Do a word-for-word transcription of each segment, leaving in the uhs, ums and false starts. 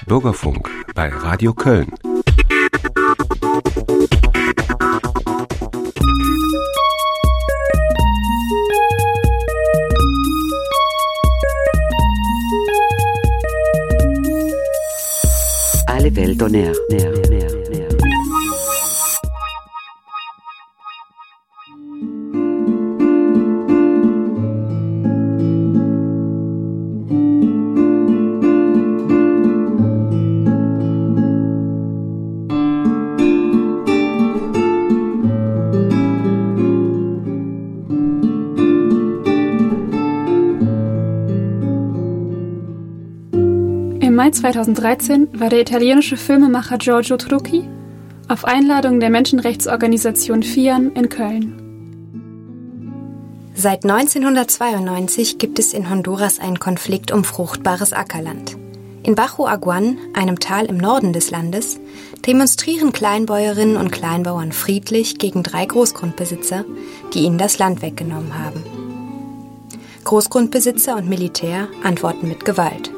Bürgerfunk bei Radio Köln. Alle Welt on Air. Air, Air, Air. Im Mai zweitausenddreizehn war der italienische Filmemacher Giorgio Trucchi auf Einladung der Menschenrechtsorganisation FIAN in Köln. Seit neunzehnhundertzweiundneunzig gibt es in Honduras einen Konflikt um fruchtbares Ackerland. In Bajo Aguán, einem Tal im Norden des Landes, demonstrieren Kleinbäuerinnen und Kleinbauern friedlich gegen drei Großgrundbesitzer, die ihnen das Land weggenommen haben. Großgrundbesitzer und Militär antworten mit Gewalt.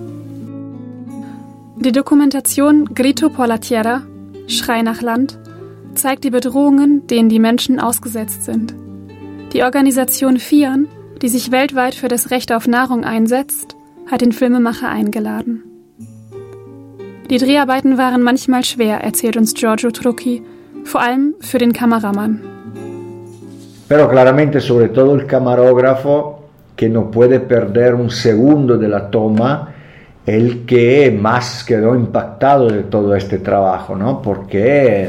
Die Dokumentation Grito por la Tierra, Schrei nach Land, zeigt die Bedrohungen, denen die Menschen ausgesetzt sind. Die Organisation FIAN, die sich weltweit für das Recht auf Nahrung einsetzt, hat den Filmemacher eingeladen. Die Dreharbeiten waren manchmal schwer, erzählt uns Giorgio Trucchi, vor allem für den Kameramann. Pero claramente sobre todo el camarógrafo que no puede perder un segundo de la toma, el que más quedó impactado de todo este trabajo, ¿no? Porque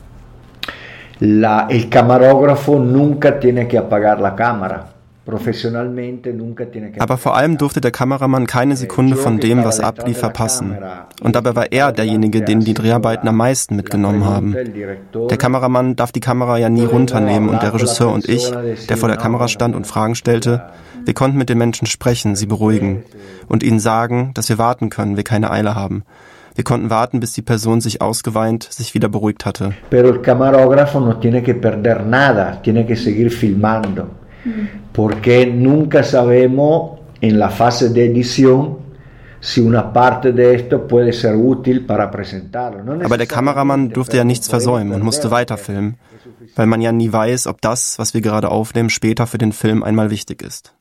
la, el camarógrafo nunca tiene que apagar la cámara. Professionalmente nunca tiene que. Aber vor allem durfte der Kameramann keine Sekunde von dem, was ablief, verpassen. Und dabei war er derjenige, den die Dreharbeiten am meisten mitgenommen haben. Der Kameramann darf die Kamera ja nie runternehmen und der Regisseur und ich, der vor der Kamera stand und Fragen stellte, wir konnten mit den Menschen sprechen, sie beruhigen und ihnen sagen, dass wir warten können, wir keine Eile haben. Wir konnten warten, bis die Person sich ausgeweint, sich wieder beruhigt hatte. Pero el camarógrafo no tiene que perder nada, tiene que seguir filmando. Porque nunca sabemos en la fase de edición si una parte de esto puede ser útil para presentarlo. No. Aber der Kameramann durfte ja nichts versäumen und musste weiterfilmen, weil man ja nie weiß, ob das, was wir gerade aufnehmen, später für den Film einmal wichtig ist.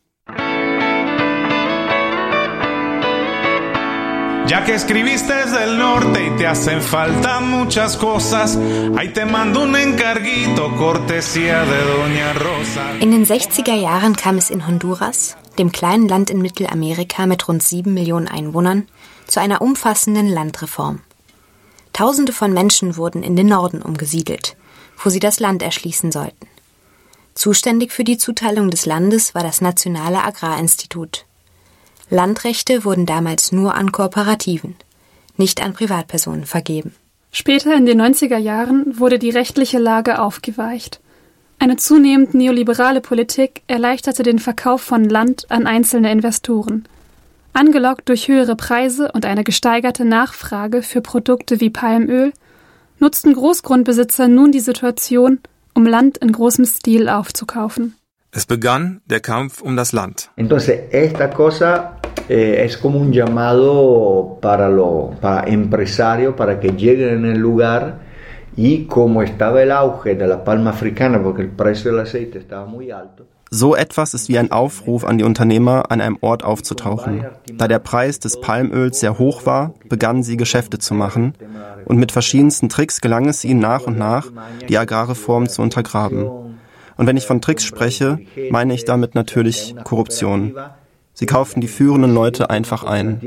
Ya que escribiste desde el norte y te hacen falta muchas cosas, ahí te mando un encarguito, cortesía de Doña Rosa. In den sechziger Jahren kam es in Honduras, dem kleinen Land in Mittelamerika mit rund sieben Millionen Einwohnern, zu einer umfassenden Landreform. Tausende von Menschen wurden in den Norden umgesiedelt, wo sie das Land erschließen sollten. Zuständig für die Zuteilung des Landes war das Nationale Agrarinstitut. Landrechte wurden damals nur an Kooperativen, nicht an Privatpersonen vergeben. Später in den neunziger Jahren wurde die rechtliche Lage aufgeweicht. Eine zunehmend neoliberale Politik erleichterte den Verkauf von Land an einzelne Investoren. Angelockt durch höhere Preise und eine gesteigerte Nachfrage für Produkte wie Palmöl, nutzten Großgrundbesitzer nun die Situation, um Land in großem Stil aufzukaufen. Es begann der Kampf um das Land. Entonces esta cosa eh, es como un llamado para los para empresarios para que lleguen en el lugar y como estaba el auge de la palma africana porque el precio del aceite estaba muy alto. So etwas ist wie ein Aufruf an die Unternehmer, an einem Ort aufzutauchen. Da der Preis des Palmöls sehr hoch war, begannen sie Geschäfte zu machen und mit verschiedensten Tricks gelang es ihnen nach und nach, die Agrarreform zu untergraben. Und wenn ich von Tricks spreche, meine ich damit natürlich Korruption. Sie kauften die führenden Leute einfach ein.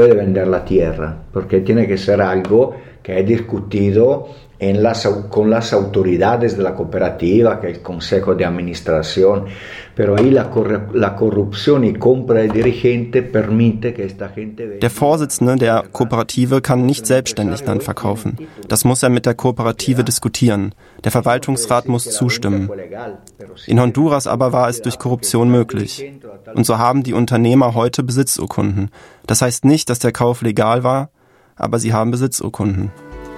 En las, con las autoridades de la cooperativa, que es el Consejo de Administración, pero ahí la, corru- la corrupción y compra de dirigente permite que esta gente... Der Vorsitzende der Kooperative kann nicht selbstständig Land verkaufen. Das muss er mit der Kooperative diskutieren. Der Verwaltungsrat muss zustimmen. In Honduras aber war es durch Korruption möglich. Und so haben die Unternehmer heute Besitzurkunden. Das heißt nicht, dass der Kauf legal war, aber sie haben Besitzurkunden.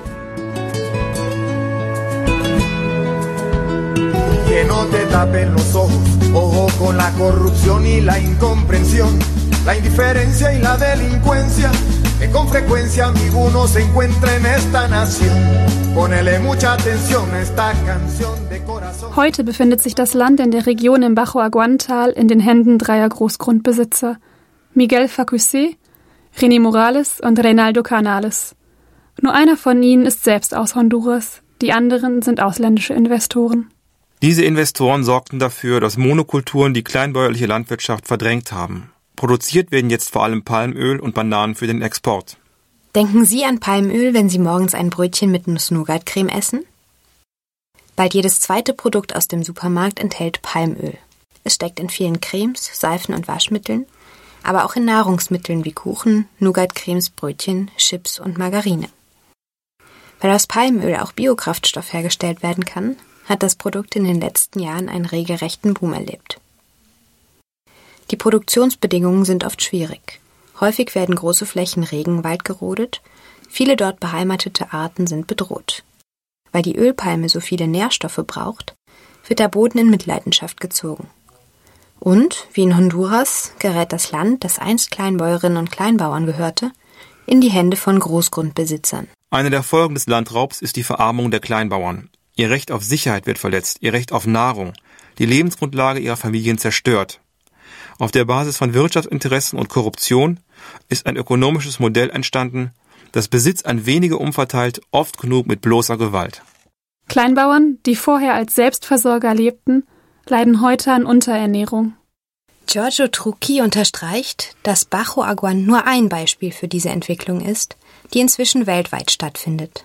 Que no te tapen los ojos, ojo con la corrupción y la incomprensión, la indiferencia y la delincuencia, que con frecuencia ninguno se encuentra en esta nación. Ponele mucha atención a esta canción de corazón. Heute befindet sich das Land in der Region im Bajo Aguantal in den Händen dreier Großgrundbesitzer: Miguel Facusé, René Morales und Reinaldo Canales. Nur einer von ihnen ist selbst aus Honduras, die anderen sind ausländische Investoren. Diese Investoren sorgten dafür, dass Monokulturen die kleinbäuerliche Landwirtschaft verdrängt haben. Produziert werden jetzt vor allem Palmöl und Bananen für den Export. Denken Sie an Palmöl, wenn Sie morgens ein Brötchen mit Nuss-Nougat-Creme essen? Bald jedes zweite Produkt aus dem Supermarkt enthält Palmöl. Es steckt in vielen Cremes, Seifen und Waschmitteln, aber auch in Nahrungsmitteln wie Kuchen, Nougat-Cremes, Brötchen, Chips und Margarine. Weil aus Palmöl auch Biokraftstoff hergestellt werden kann, hat das Produkt in den letzten Jahren einen regelrechten Boom erlebt. Die Produktionsbedingungen sind oft schwierig. Häufig werden große Flächen Regenwald gerodet, viele dort beheimatete Arten sind bedroht. Weil die Ölpalme so viele Nährstoffe braucht, wird der Boden in Mitleidenschaft gezogen. Und, wie in Honduras, gerät das Land, das einst Kleinbäuerinnen und Kleinbauern gehörte, in die Hände von Großgrundbesitzern. Eine der Folgen des Landraubs ist die Verarmung der Kleinbauern. Ihr Recht auf Sicherheit wird verletzt, ihr Recht auf Nahrung, die Lebensgrundlage ihrer Familien zerstört. Auf der Basis von Wirtschaftsinteressen und Korruption ist ein ökonomisches Modell entstanden, das Besitz an wenige umverteilt, oft genug mit bloßer Gewalt. Kleinbauern, die vorher als Selbstversorger lebten, leiden heute an Unterernährung. Giorgio Trucchi unterstreicht, dass Bajo Aguan nur ein Beispiel für diese Entwicklung ist, die inzwischen weltweit stattfindet.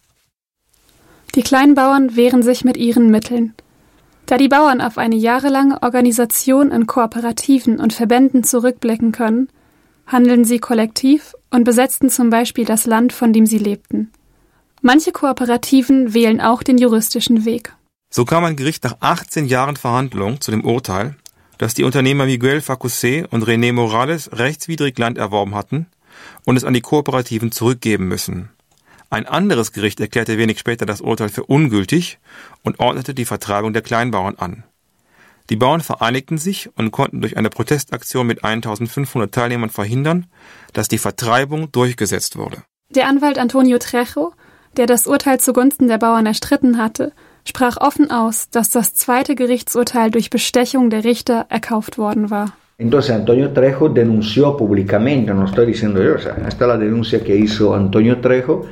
Die Kleinbauern wehren sich mit ihren Mitteln. Da die Bauern auf eine jahrelange Organisation in Kooperativen und Verbänden zurückblicken können, handeln sie kollektiv und besetzten zum Beispiel das Land, von dem sie lebten. Manche Kooperativen wählen auch den juristischen Weg. So kam ein Gericht nach achtzehn Jahren Verhandlung zu dem Urteil, dass die Unternehmer Miguel Facusé und René Morales rechtswidrig Land erworben hatten und es an die Kooperativen zurückgeben müssen. Ein anderes Gericht erklärte wenig später das Urteil für ungültig und ordnete die Vertreibung der Kleinbauern an. Die Bauern vereinigten sich und konnten durch eine Protestaktion mit eintausendfünfhundert Teilnehmern verhindern, dass die Vertreibung durchgesetzt wurde. Der Anwalt Antonio Trejo, der das Urteil zugunsten der Bauern erstritten hatte, sprach offen aus, dass das zweite Gerichtsurteil durch Bestechung der Richter erkauft worden war. Entonces Antonio Trejo denunció públicamente, no estoy diciendo yo, o sea, esta es la denuncia que hizo Antonio Trejo.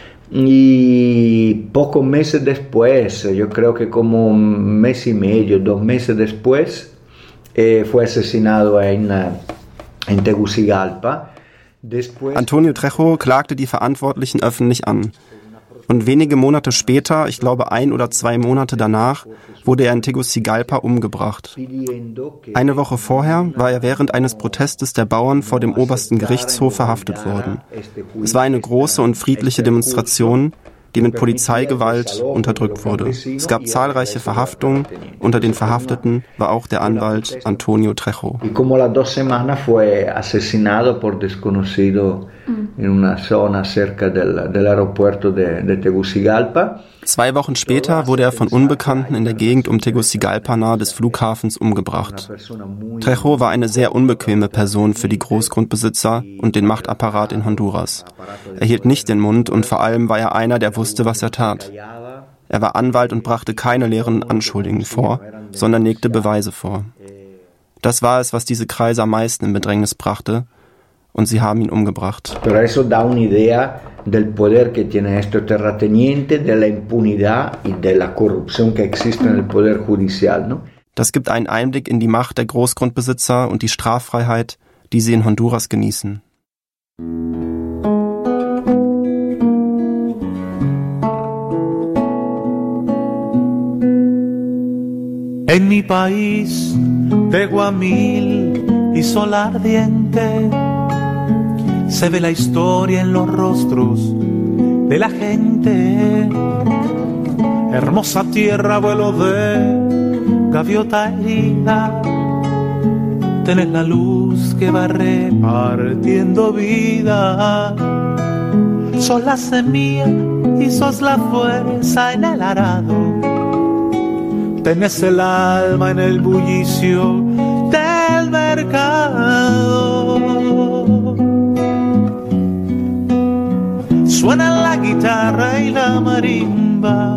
Y pocos meses después, yo creo que como un mes y medio, dos meses después, eh, fue asesinado en, en Tegucigalpa. Después... Antonio Trejo klagte die Verantwortlichen öffentlich an. Und wenige Monate später, ich glaube ein oder zwei Monate danach, wurde er in Tegucigalpa umgebracht. Eine Woche vorher war er während eines Protestes der Bauern vor dem obersten Gerichtshof verhaftet worden. Es war eine große und friedliche Demonstration, die mit Polizeigewalt unterdrückt wurde. Es gab zahlreiche Verhaftungen. Unter den Verhafteten war auch der Anwalt Antonio Trejo. Zwei Wochen später wurde er von Unbekannten in der Gegend um Tegucigalpa nahe des Flughafens umgebracht. Trejo war eine sehr unbequeme Person für die Großgrundbesitzer und den Machtapparat in Honduras. Er hielt nicht den Mund und vor allem war er einer, der wusste, was er tat. Er war Anwalt und brachte keine leeren Anschuldigungen vor, sondern legte Beweise vor. Das war es, was diese Kreise am meisten in Bedrängnis brachte, und sie haben ihn umgebracht. Pero eso da una idea del poder que tiene estos terratenientes, de la impunidad y de la corrupción que existe en el poder judicial, ¿no? Das gibt einen Einblick in die Macht der Großgrundbesitzer und die Straffreiheit, die sie in Honduras genießen. En mi país de Guamil y sol ardiente se ve la historia en los rostros de la gente. Hermosa tierra, vuelo de gaviota herida. Tenés la luz que va repartiendo vida. Sos la semilla y sos la fuerza en el arado. Tenés el alma en el bullicio del mercado. guitarra y la marimba.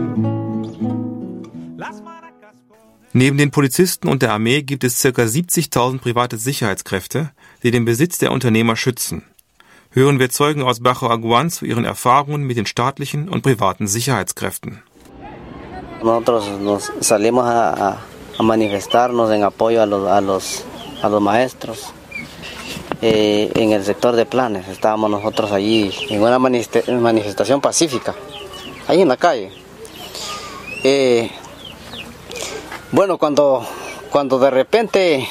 Neben den Polizisten und der Armee gibt es ca. siebzigtausend private Sicherheitskräfte, die den Besitz der Unternehmer schützen. Hören wir Zeugen aus Bajo Aguán zu ihren Erfahrungen mit den staatlichen und privaten Sicherheitskräften. Nosotros nos salimos a, a manifestarnos en apoyo a los, a los, a los maestros. Eh, en el sector de Planes estábamos nosotros allí en una manifestación pacífica, ahí en la calle. Eh, bueno, cuando, cuando de repente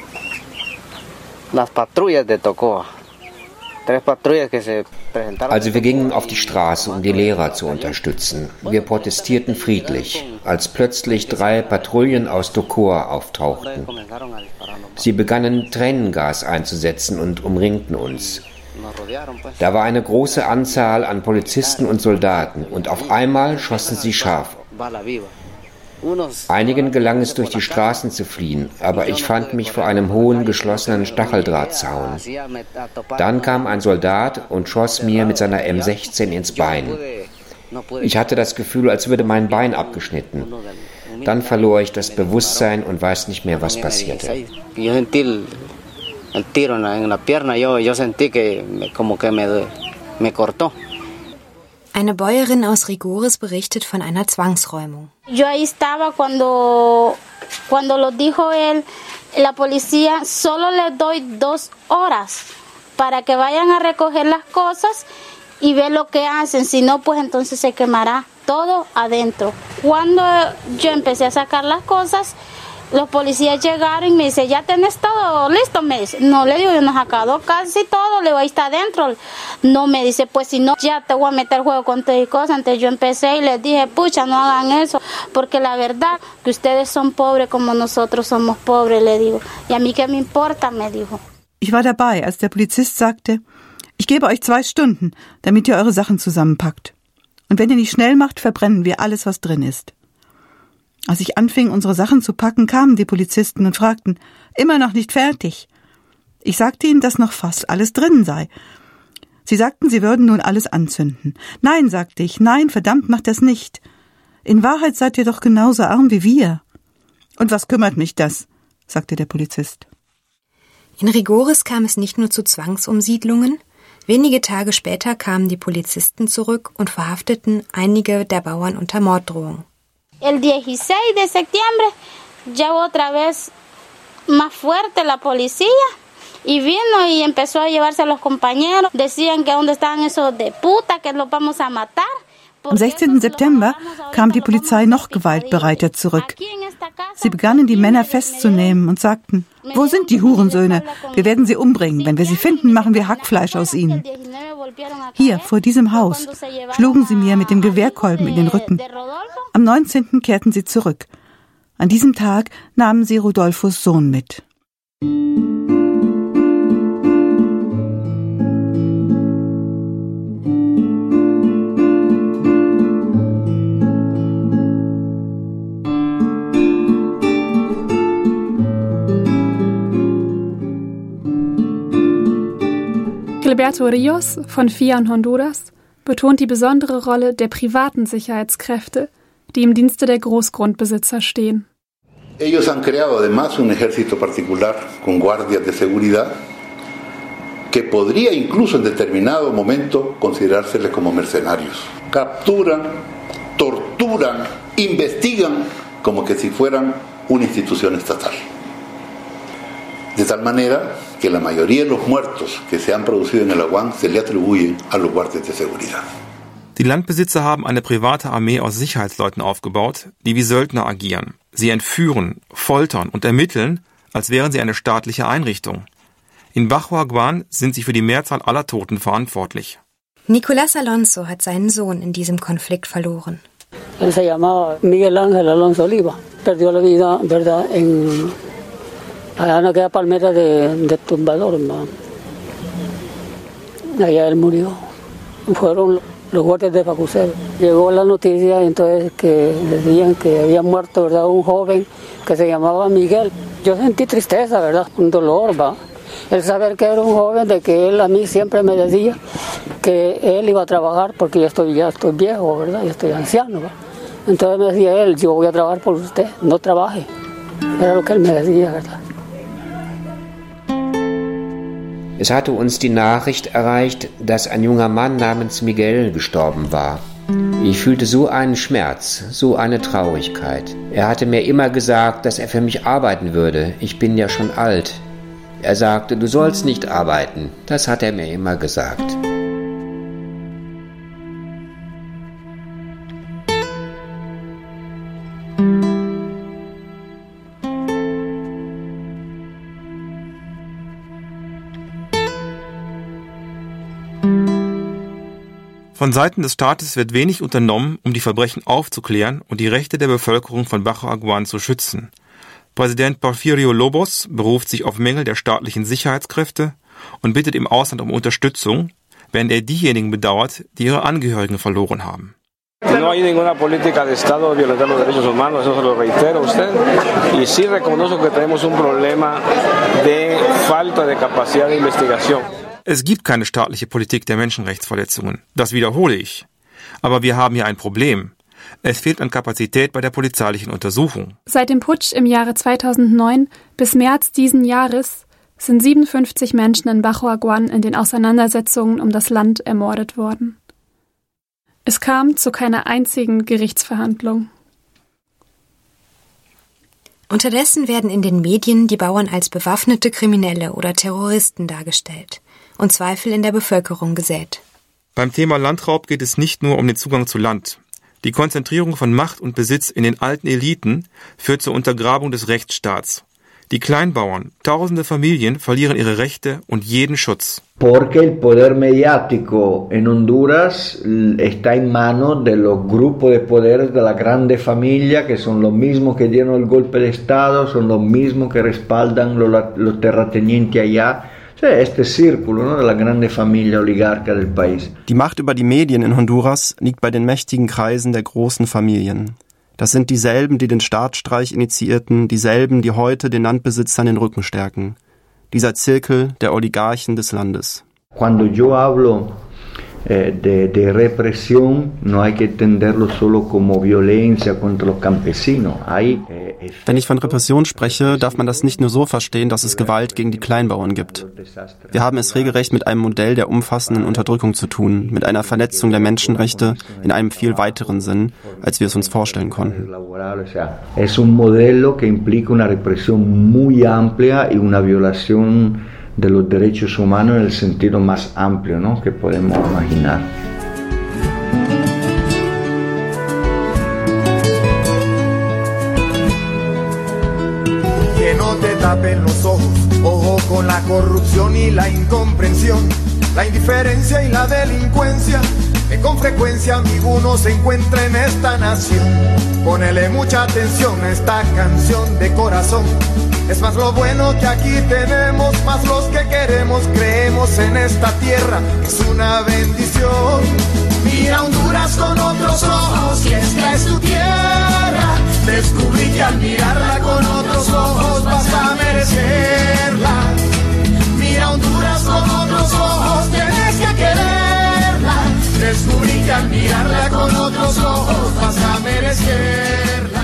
las patrullas de Tocoa, tres patrullas que se presentaron. Also wir gingen auf die Straße, um die Lehrer zu unterstützen. Wir protestierten friedlich, als plötzlich drei Patrouillen aus Tocoa auftauchten. Sie begannen Tränengas einzusetzen und umringten uns. Da war eine große Anzahl an Polizisten und Soldaten und auf einmal schossen sie scharf. Einigen gelang es, durch die Straßen zu fliehen, aber ich fand mich vor einem hohen, geschlossenen Stacheldrahtzaun. Dann kam ein Soldat und schoss mir mit seiner M sechzehn ins Bein. Ich hatte das Gefühl, als würde mein Bein abgeschnitten. Dann verlor ich das Bewusstsein und weiß nicht mehr, was passierte. Eine Bäuerin aus Rigores berichtet von einer Zwangsräumung. Yo ahí estaba cuando, cuando lo dijo él, la policía, solo le doy dos horas para que vayan a recoger las cosas y ver lo que hacen, si no, pues entonces se quemará todo adentro. Cuando yo empecé a sacar las cosas, los policías llegaron y me dice, ¿ya tenés todo listo? Me dice, no, le digo, yo no he sacado casi todo, le digo, ahí está adentro. No, me dice, pues si no, ya te voy a meter juego con todas y cosas. Entonces yo empecé y les dije, pucha, no hagan eso, porque la verdad que ustedes son pobres como nosotros somos pobres, le digo. Y a mí qué me importa, me dijo. Ich war dabei, als der Polizist sagte, ich gebe euch zwei Stunden, damit ihr eure Sachen zusammenpackt. Und wenn ihr nicht schnell macht, verbrennen wir alles, was drin ist. Als ich anfing, unsere Sachen zu packen, kamen die Polizisten und fragten, immer noch nicht fertig. Ich sagte ihnen, dass noch fast alles drin sei. Sie sagten, sie würden nun alles anzünden. Nein, sagte ich, nein, verdammt, macht das nicht. In Wahrheit seid ihr doch genauso arm wie wir. Und was kümmert mich das? Sagte der Polizist. In Rigores kam es nicht nur zu Zwangsumsiedlungen. Wenige Tage später kamen die Polizisten zurück und verhafteten einige der Bauern unter Morddrohung. El dieciséis de septiembre ya otra vez más fuerte la policía y vino y empezó a llevarse a los compañeros. Decían que dónde estaban esos de puta, que los vamos a matar. Am sechzehnten September kam die Polizei noch gewaltbereiter zurück. Sie begannen, die Männer festzunehmen und sagten, wo sind die Hurensöhne? Wir werden sie umbringen. Wenn wir sie finden, machen wir Hackfleisch aus ihnen. Hier, vor diesem Haus, schlugen sie mir mit dem Gewehrkolben in den Rücken. Am neunzehnten kehrten sie zurück. An diesem Tag nahmen sie Rodolfos Sohn mit. Gilberto Ríos von F I A in Honduras betont die besondere Rolle der privaten Sicherheitskräfte, die im Dienste der Großgrundbesitzer stehen. Ellos han creado además un ejército particular con guardias de seguridad que podría incluso en determinado momento considerárseles como mercenarios. Capturan, torturan, investigan como que si fueran una institución estatal. De tal manera que la mayoría de los muertos que se han producido en el Aguán se le atribuyen a los guardias de seguridad. Die Landbesitzer haben eine private Armee aus Sicherheitsleuten aufgebaut, die wie Söldner agieren. Sie entführen, foltern und ermitteln, als wären sie eine staatliche Einrichtung. In Bajo Aguán sind sie für die Mehrzahl aller Toten verantwortlich. Nicolás Alonso hat seinen Sohn in diesem Konflikt verloren. Él se llamaba Miguel Ángel Alonso Oliva. Perdió la vida, verdad, en allá en aquella palmera de, de Tumbador, ¿no? Allá él murió. Fueron los guardias de Facusero. Llegó la noticia entonces que decían que había muerto, ¿verdad?, un joven que se llamaba Miguel. Yo sentí tristeza, ¿verdad?, un dolor, ¿va? El saber que era un joven, de que él a mí siempre me decía que él iba a trabajar porque ya estoy, ya estoy viejo, ¿verdad? Ya estoy anciano, ¿verdad? Entonces me decía él, yo voy a trabajar por usted, no trabaje. Era lo que él me decía, ¿verdad? Es hatte uns die Nachricht erreicht, dass ein junger Mann namens Miguel gestorben war. Ich fühlte so einen Schmerz, so eine Traurigkeit. Er hatte mir immer gesagt, dass er für mich arbeiten würde. Ich bin ja schon alt. Er sagte, du sollst nicht arbeiten. Das hat er mir immer gesagt. Von Seiten des Staates wird wenig unternommen, um die Verbrechen aufzuklären und die Rechte der Bevölkerung von Bajo Aguán zu schützen. Präsident Porfirio Lobos beruft sich auf Mängel der staatlichen Sicherheitskräfte und bittet im Ausland um Unterstützung, während er diejenigen bedauert, die ihre Angehörigen verloren haben. No hay ninguna política de Estado de violentar los derechos humanos, eso se lo reitero a usted. Y sí reconozco que tenemos un problema de falta de capacidad de investigación. Es gibt keine staatliche Politik der Menschenrechtsverletzungen. Das wiederhole ich. Aber wir haben hier ein Problem. Es fehlt an Kapazität bei der polizeilichen Untersuchung. Seit dem Putsch im Jahre zweitausendneun bis März diesen Jahres sind siebenundfünfzig Menschen in Bajo Aguán in den Auseinandersetzungen um das Land ermordet worden. Es kam zu keiner einzigen Gerichtsverhandlung. Unterdessen werden in den Medien die Bauern als bewaffnete Kriminelle oder Terroristen dargestellt und Zweifel in der Bevölkerung gesät. Beim Thema Landraub geht es nicht nur um den Zugang zu Land. Die Konzentrierung von Macht und Besitz in den alten Eliten führt zur Untergrabung des Rechtsstaats. Die Kleinbauern, tausende Familien verlieren ihre Rechte und jeden Schutz. Porque el poder mediático en Honduras está en manos de los grupos de poder de la grande familia, que son los mismos que dieron el golpe de Estado, son los mismos que respaldan los, los terratenientes allá. Este círculo, ¿no?, de la grande familia oligarca del país. Die Macht über die Medien in Honduras liegt bei den mächtigen Kreisen der großen Familien. Das sind dieselben, die den Staatsstreich initiierten, dieselben, die heute den Landbesitzern den Rücken stärken. Dieser Zirkel der Oligarchen des Landes. Cuando yo hablo eh, de, de represión, no hay que entenderlo solo como violencia contra los campesinos. Hay, eh, Wenn ich von Repression spreche, darf man das nicht nur so verstehen, dass es Gewalt gegen die Kleinbauern gibt. Wir haben es regelrecht mit einem Modell der umfassenden Unterdrückung zu tun, mit einer Verletzung der Menschenrechte in einem viel weiteren Sinn, als wir es uns vorstellen konnten. Es un modelo que implica una represión muy amplia y una violación de los derechos humanos en el sentido más amplio, ¿no?, que podemos imaginar. Que no te tapen los ojos, ojo con la corrupción y la incomprensión, la indiferencia y la delincuencia, que con frecuencia amigo uno se encuentra en esta nación. Ponele mucha atención a esta canción de corazón. Es más lo bueno que aquí tenemos, más los que queremos, creemos en esta tierra, es una bendición. Mira Honduras con otros ojos, y esta es tu tierra. Descubrí que al mirarla con otros ojos vas a merecerla. Mira Honduras con otros ojos, tienes que quererla. Descubrí que al mirarla con otros ojos vas a merecerla.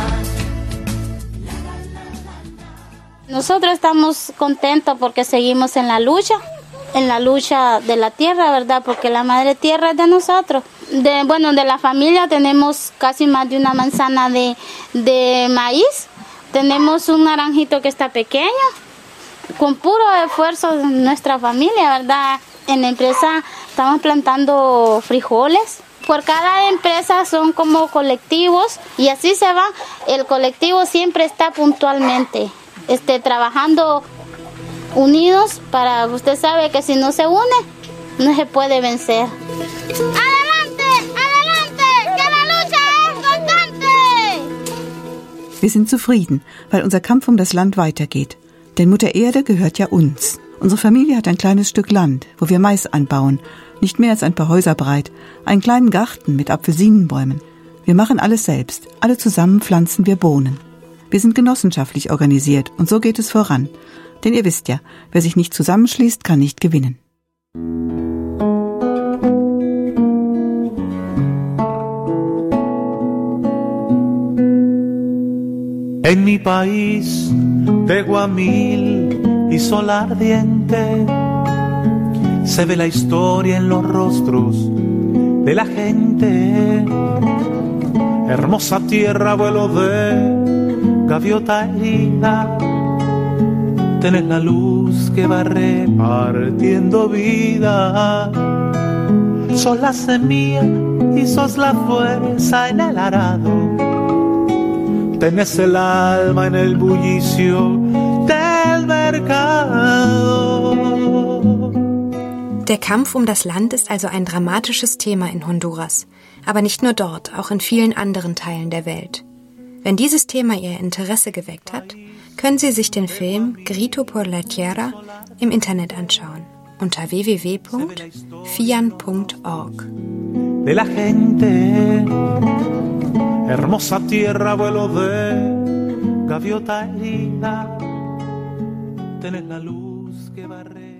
Nosotros estamos contentos porque seguimos en la lucha, en la lucha de la tierra, ¿verdad? Porque la madre tierra es de nosotros. De, bueno, de la familia tenemos casi más de una manzana de, de maíz. Tenemos un naranjito que está pequeño. Con puro esfuerzo de nuestra familia, ¿verdad? En la empresa estamos plantando frijoles. Por cada empresa son como colectivos y así se va. El colectivo siempre está puntualmente. Este, trabajando unidos para, usted sabe que si no se une, no se puede vencer. ¡Adelante! ¡Adelante! ¡Que la lucha es constante! Wir sind zufrieden, weil unser Kampf um das Land weitergeht. Denn Mutter Erde gehört ja uns. Unsere Familie hat ein kleines Stück Land, wo wir Mais anbauen, nicht mehr als ein paar Häuser breit, einen kleinen Garten mit Apfelsinenbäumen. Wir machen alles selbst, alle zusammen pflanzen wir Bohnen. Wir sind genossenschaftlich organisiert und so geht es voran. Denn ihr wisst ja, wer sich nicht zusammenschließt, kann nicht gewinnen. En mi país de Guamil y sol ardiente se ve la historia en los rostros de la gente. Hermosa tierra, vuelo de gaviota herida, tenés la luz que va repartiendo vida. Sos la semilla y sos la fuerza en el arado, tenés el alma en el bullicio del mercado. Der Kampf um das Land ist also ein dramatisches Thema in Honduras, aber nicht nur dort, auch in vielen anderen Teilen der Welt. Wenn dieses Thema Ihr Interesse geweckt hat, können Sie sich den Film Grito por la Tierra im Internet anschauen unter w w w punkt fian punkt org. De la gente, hermosa tierra, vuelo de gaviota herida, tenés la luz que barre.